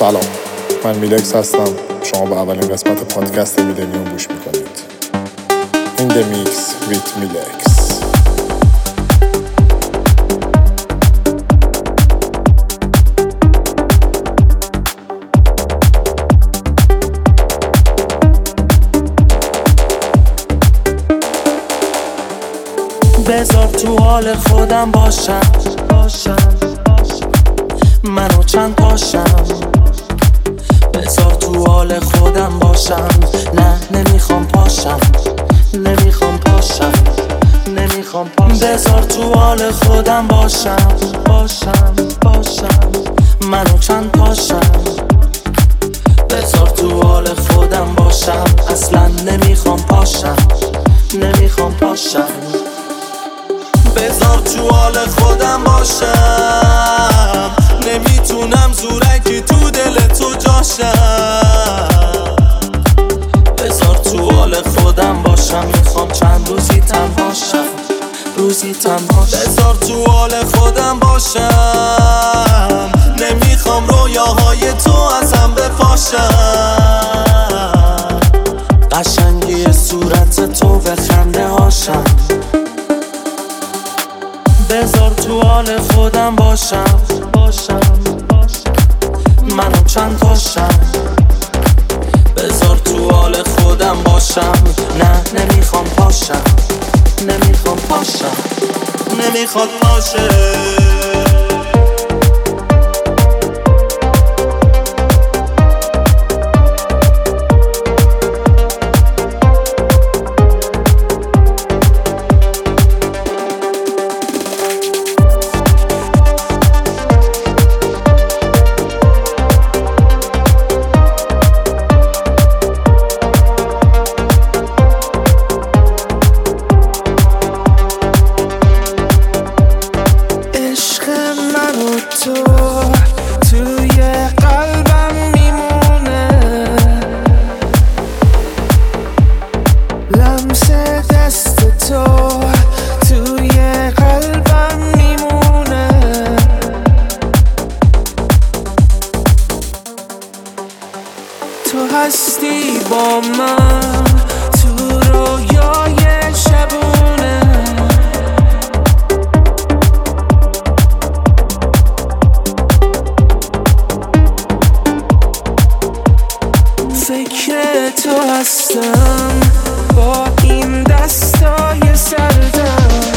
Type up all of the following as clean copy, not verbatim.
سلام، من میلکس هستم. شما به اولین قسمت پادکست میلنیوم گوش میکنید. In the mix with میلکس. بذار تو حال خودم باشم منو چند پاشم. بذار تو حال خودم باشم. نه نمیخوام پاشم بذار تو حال خودم باشم منو چند پاشم. بذار تو حال خودم باشم. اصلا نمیخوام پاشم بذار تو حال خودم باشم. نمیتونم زورکی تو دل تو جاشم. بذار تو حال خودم باشم. میخوام چند روزی تنهاشم. بذار تو حال خودم باشم. نمیخوام رویاهای تو ازم بپاشم. قشنگی صورت تو به خنده هاشم. بذار تو حال خودم باشم منو چند پاشم. بذار تو حال خودم باشم. نه نمیخوام پاشم نمیخواد پاشه. هستی با من تو رویای شبونه. فکر تو هستم با این دستای سردم.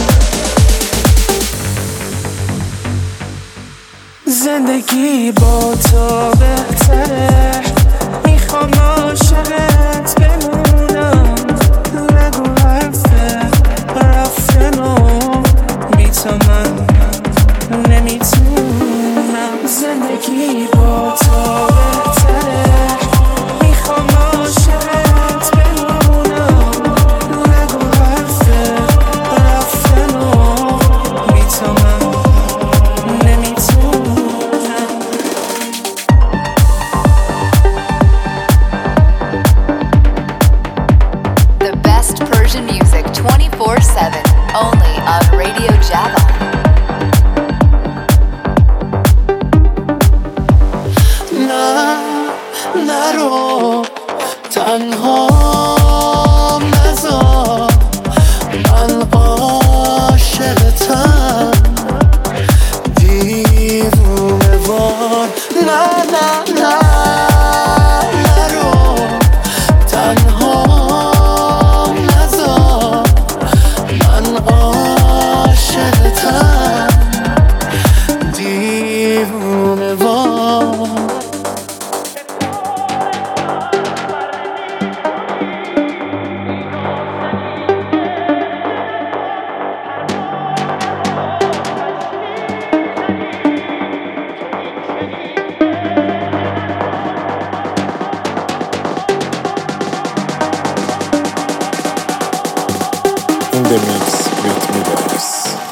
زندگی با تو بهتره. میخوام عاشقت بمونم. نگو حرف رفتنو بی تو من نمیتونم. زندگی با تو بهتره. میخوام عاشقت بمونم. نگو حرف رفتنو بی تو من نمیتونم. Persian music 24/7 only on Radio Java. نرو تنها نذار. من عاشقتم دیوونه وار. نه نرو تنها من عاشقتم دیوونه وار. In the mix with میلکس.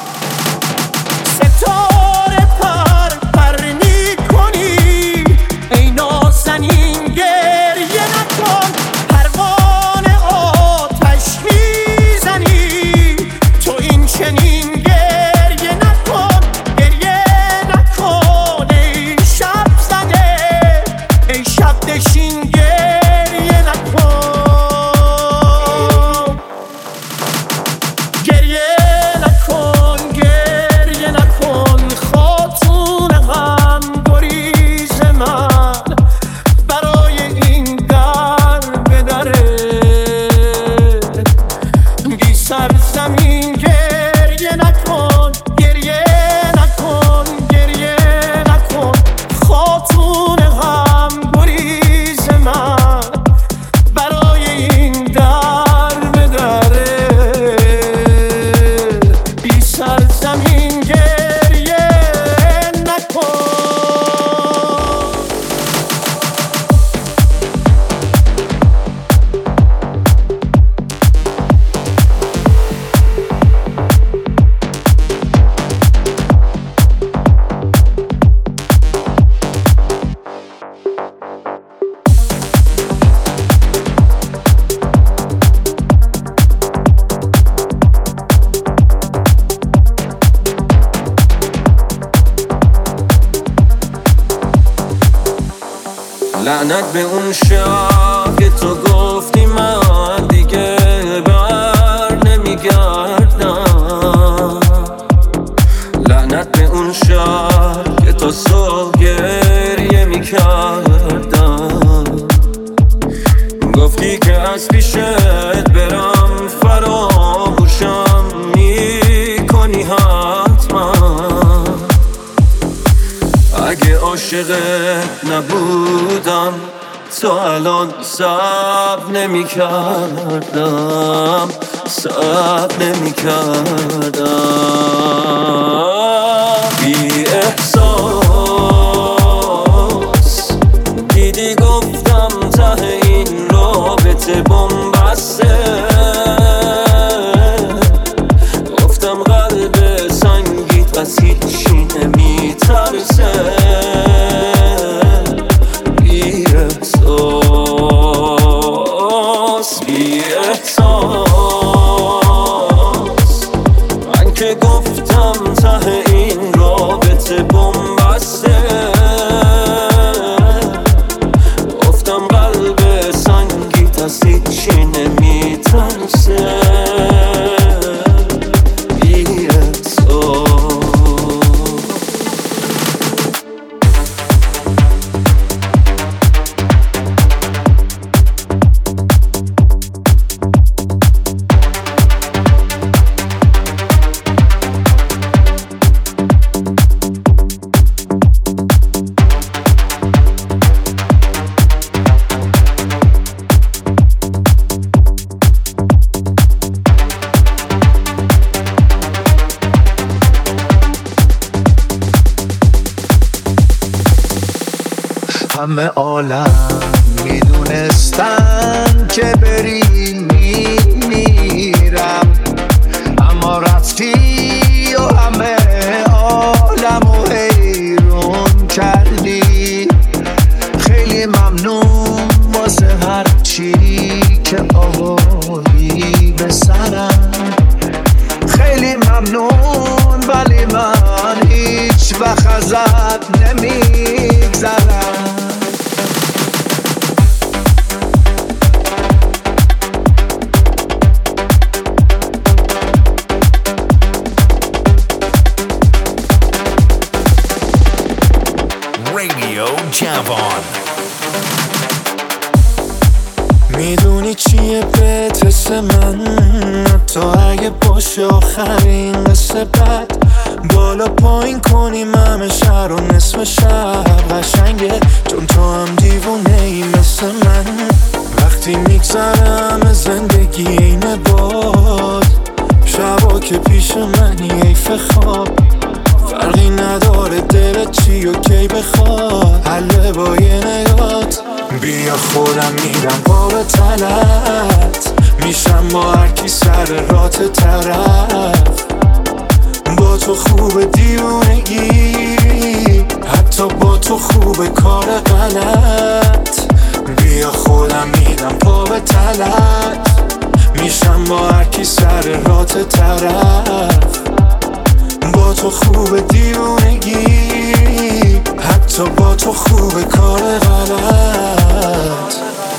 ستاره پر میکنی ای نازنین گریه نکن. پروانه آتش میزنی تو این چنین گریه نکن ای شب زده. لعنت به اون شب که تو گفتی من دیگه بر نمیگردم. لعنت به اون شب که تا صبح گریه میکردم. گفتی که از پیشت برم فراموشم میکنی حتما. اگه عاشقت نبودم تا الان صبر نمی‌کردم، صبر نمی‌کردم. بی احساس دیدی گفتم ته این رابطه بن‌بسته. گفتم قلب سنگیت از هیچی نمی‌ترسه. بی احساس بی احساس من که گفتم ته این رابطه بن‌بسته. گفتم قلب سنگیت از هیچی نمی‌ترسه. بی احساس همه عالم میدونستن که بری میمیرم، اما رفتی و همه عالمو حیرون کردی. خیلی ممنون واسه هر چی که آوردی به سرم. خیلی ممنون ولی من هیچ وقت ازت نمیگذرم. Radio Javon. میدونی چیه بهت من، تو اگه باشه آخرین قصه بد بالا پایین کنیم همه شهر و نصف شب قشنگه، چون تو هم دیوونه ای مثل من. وقتی میگذرم زندگی اینه باد، شبا که پیش منی حیف خواب. فرقی نداره دلت چی و کی بخواد، حله با یه نگات. بیا خودم میرم پا به تلت، میشم با هرکی سر رات طرف. با تو خوب دیونگی، حتی با تو خوب کار غلط. بیا خودم میرم پا به تلت، میشم با هرکی سر رات طرف. با تو خوب دیونگی، حتی با تو خوب کار غلط.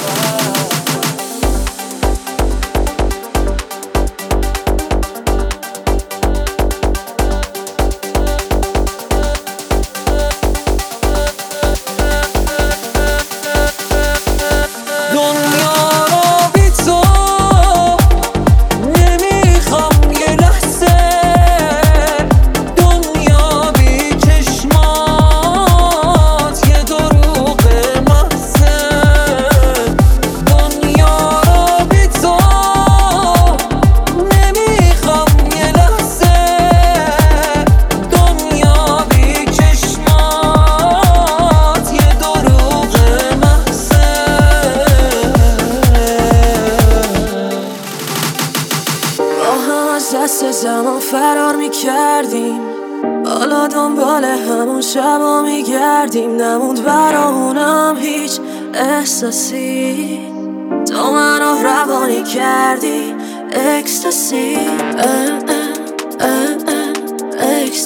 حالا دنبال همون شبا میگردیم، نموند برامونم هیچ احساسی. تو منو روانی کردی اکستاسی،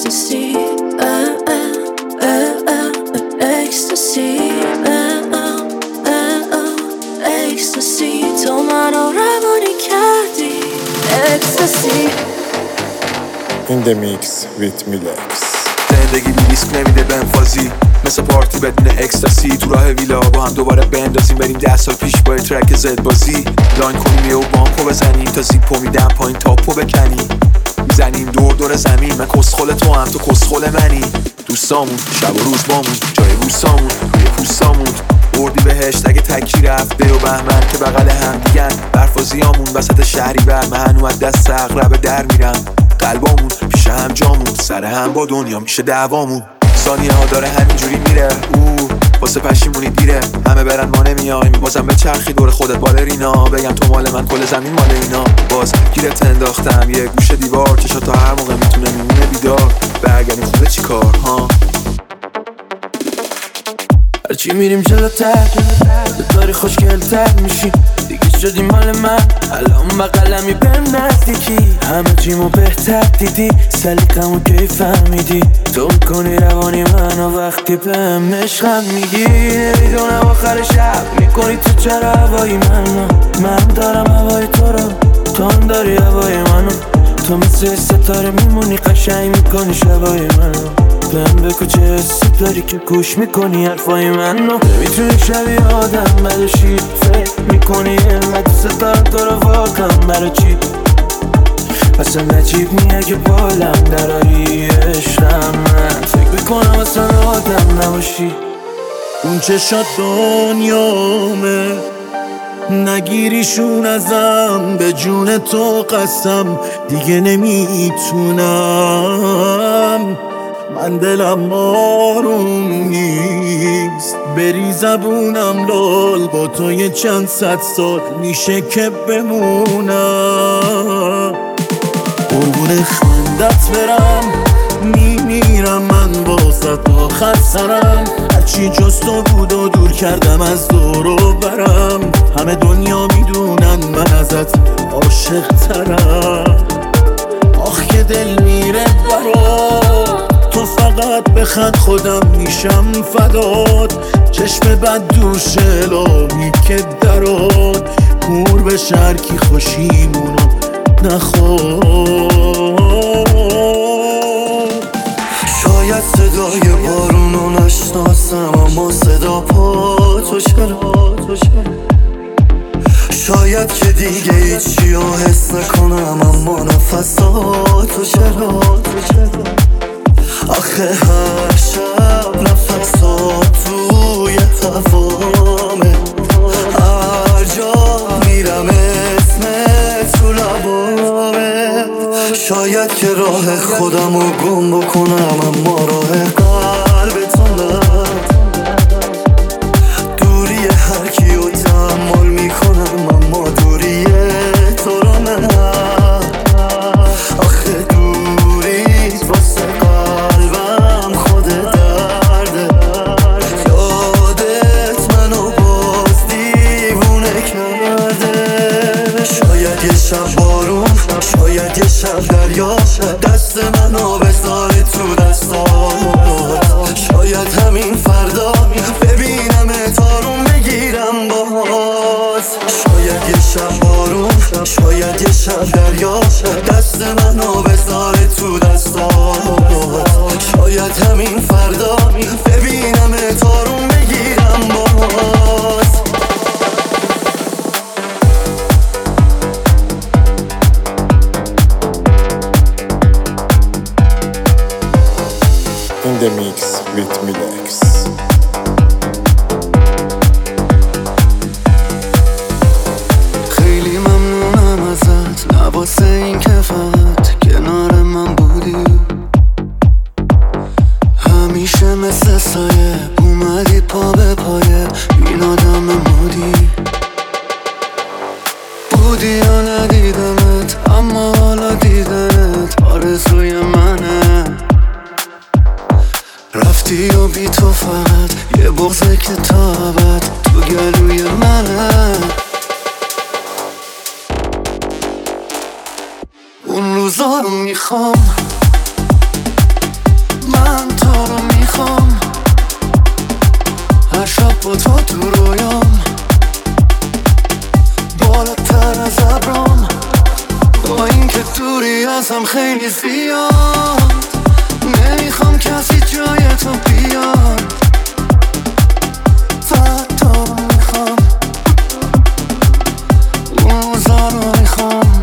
اکستاسی، اکستاسی. اکستاسی. In the mix with Milex. زندگی بی ریسک نمیده به انفازی، مثل پارتی بدون اکستاسی. تو راه ویلا با هم دوباره بندازیم، بریم 10 سال پیش با ترک زد بازی. لاین کنیم یهو بانکو بزنیم، تا زیپو میدم پایین تاپو بکنیم. میزنیم دور دور زمین، من کسخل تو هم تو کسخل منی. دوستامون شب و روز بامون، جای بوسامون روی پوستامون. بردی بهشت اگه تکی رفته و بهمن که بغل هم دیگن. برفازیامون وسط شهری بر من هنو از دست اقرب در میرم. قلبامون پیش هم جامون، سر هم با دنیا میشه دعوامون. ثانیه ها داره همینجوری میره، واسه پشیمونی دیره. همه برن ما نمیایم، بازم به چرخی دور خودت بالرینا. بگم تو مال من کل زمین مال اینا. باز گیرت انداختم یه گوشه دیوار، چشا تا هر موقع میتونه میمونه بیدار. برگردیم خوبه چی کار ها؟ هرچی میریم جلوتر داری خوشگلتر میشی دیگه، شدی مال من الان بقلمی بهم نزدیکی. همه چیمو بهتر دیدی، سلیقمو کی فهمیدی. تو میکنی روانی منو وقتی بهم عشقم میگی. نمیدونم آخر شب میکنی تو چرا هوایی منو. من دارم هوای تو رو، تو هم داری هوای منو. تو مثل ستاره میمونی، قشنگ میکنی شبای منو. بهم بگو چه حسی داری که گوش میکنی حرفای منو. نمیتونی شبیه آدم بدشی، فکر میکنی علمت دوست دارم تو رو واقعا برای چی. اصلا نجیب میه که بالم دراری عشقم. من فکر میکنم اصلا آدم نباشی. اون چشات دنیامه، نگیریشون ازم، به جون تو قسم دیگه نمیتونم. من دلم آروم نیست، بری زبونم لال. با تو یه چند صد سال میشه که بمونم. قربون خندت برم، میمیرم من واسه آخر سرم. هرچی جز تو بود و دور کردم از دور و برم. همه دنیا میدونن من ازت عاشق ترم. آخ که دل میره برات، تو فقط بخند خودم میشم فدات. چشم بد دوشه لابی که درات، کور به شرکی خوشیمونو نخواد. شاید صدای بارونو نشناسم، اما صدا پا تو چرا. شاید که دیگه هیچی رو حس نکنم، اما نفساتو چرا. آخه هر شب نفسات توی هوامه، هر جا میرم اسم تو لبامه. شاید که راه خودمو گم بکنم، اما راه قلبتون نه. دوری هر کیو تحمل میکنم، اما دوری تو رو نه. آخه دوریت واسه قلبم خود درده. یادت منو باز دیوونه کرده. شاید یه شب بارون، شاید یه شب دریا، دست منو بذاره تو دستات. شاید همین فردا ببینم تارون بگیرم باز. شاید یه شب بارون، شاید یه شب دریا، دست منو بذاره تو دستات. شاید همین فردا ببینم تارون بگیرم باز. In the mix with Milex. خیلی ممنونم ازت، نه واسه این که فقط کنار من بودی. همیشه مثل سایه اومدی پا به پایه، این آدم مودی. بودی یا ندیدمت، اما حالا دیدنت آرزوی منه. رفتی و بی تو فقط یه بغضه که تا ابد تو گلوی منه. اون روزا رو میخوام، من تو رو میخوام. هر شب با تو تو رویام، بالاتر از ابرام. با این که دوری ازم خیلی زیاد نمیخوام کسی جای تو بیاد فقط میخوام این روزا رو میخوام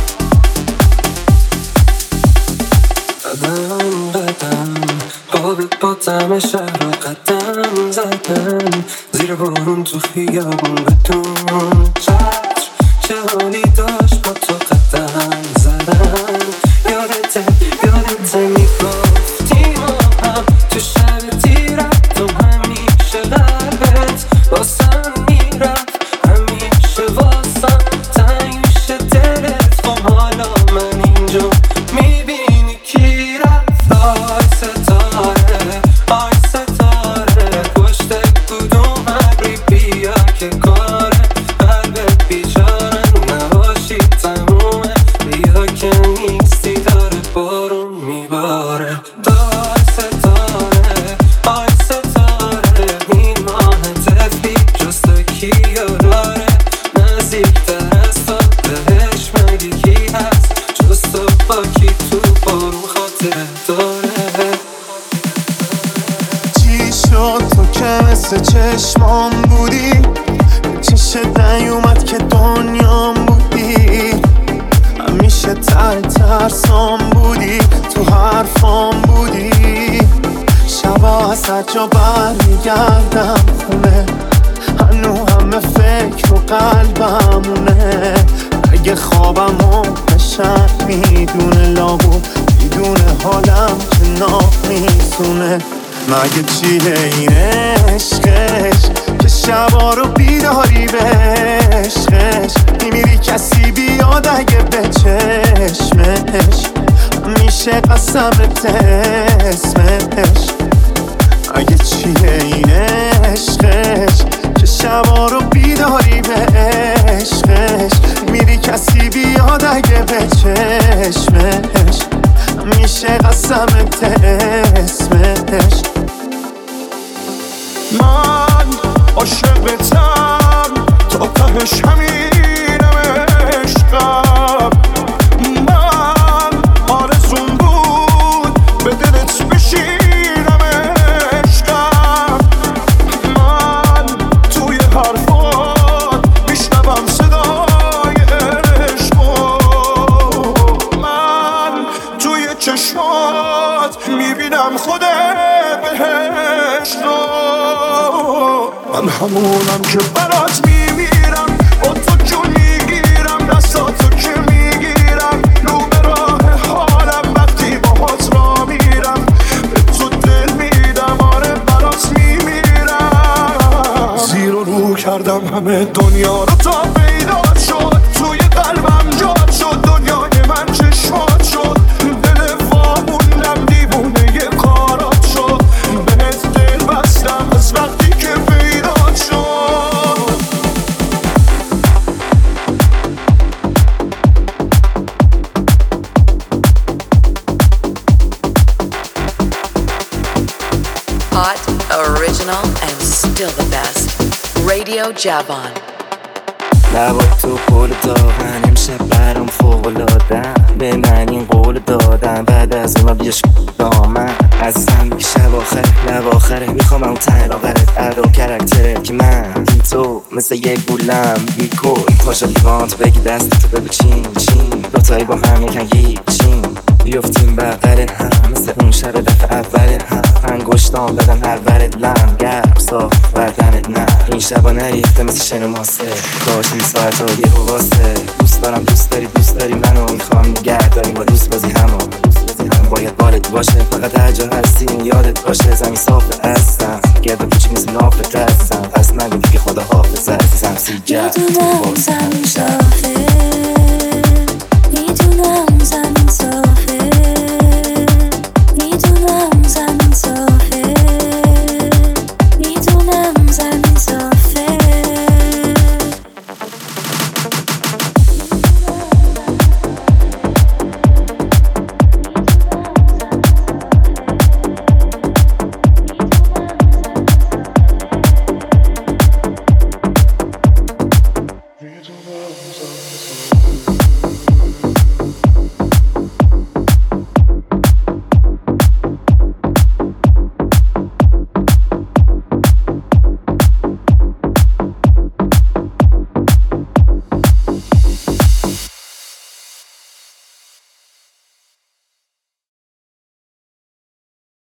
قدم با دم شهر رو قدم زدن زیر بارون تو خیابون بدون چشم چه حالی داشت با تو قدم زدن یادت میگفتی ما هم تو شب تیرت تو همیشه قلبت واسم میرفت همیشه واسم تنگ میشه دلت خب حالا من اینجا میبینی کی رفت آی ستاره پشت کدوم ابری بیا که کاره قلبت بیچاره نباشی تمومه بیا که نیستی داره بارون میباره آی ستاره این ماه تفی جسته کیو داره نزدیکتر از تو بهش مگه کی هست جسته با کی تو بارون خاطره داره چی شد تو که مثل چشمام بودی چشت نیومد که دنیام بودی همیشه ترسام بودی تو حرفام بودی شبا از هر جا برمیگردم خونه هنو همه فکر و قلبمونه اگه خوابمو بشن میدونه لابو میدونه حالم که نامیزونه مگه چیه این عشقش که شبا رو بیداری به عشقش میمیری کسی بیاد اگه به چشمش میشه قسمت اسمش اگه چیه این عشقش که شبا رو بیداری به عشقش میری کسی بیاد اگه به چشمش میشه قسمت اسمش من عاشقتم تا تهش همینم عشقم من آرزون بود به دلت بشینم عشقم من توی حرفات میشنوم صدای عشقو من توی چشمات میبینم خود بهشت من همونم که برات میمیرم با تو جون میگیرم دستاتو که میگیرم رو به راه حالم وقتی باهات را میرم به تو دل میدم آره برات میمیرم زیر و رو کردم همه دنیا رو تا پیدا شد توی قلبم جاد شد دنیای من چشمات شد دل واموندم دیوونه یه کارات شد بهت دل بستم از وقتی که پیدا شد Hot, original, and still the best. Radio Javon. لبا تو پول داغن امشب برام فوق‌العاده‌ام به من این قول دادم بعد از اونا بیاش دامن از هم بگی شب آخره لب آخره میخوام اون ته لاغرت ادا و کرکتره که من این تو مثل یک گولم بیکل پاشا لیوانت بگی دست تو بگو چین دوتایی با هم یکن هیچین بیفتیم بغل هم مثل اون شب دفعه اول هم انگشتام بدن هر ورد لم گرم صاف بردنت نه این شبا نریخته مثل شن و ماسه کاش این ساعت ها یه واسه دوست دارم دوست داری منو میخوام نگرد